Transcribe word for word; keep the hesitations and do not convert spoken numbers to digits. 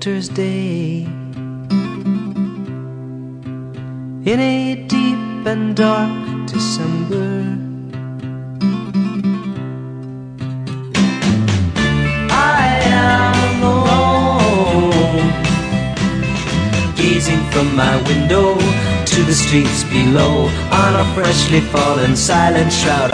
winter's day. In a deep and dark December, I am alone, gazing from my window to the streets below, on a freshly fallen silent shroud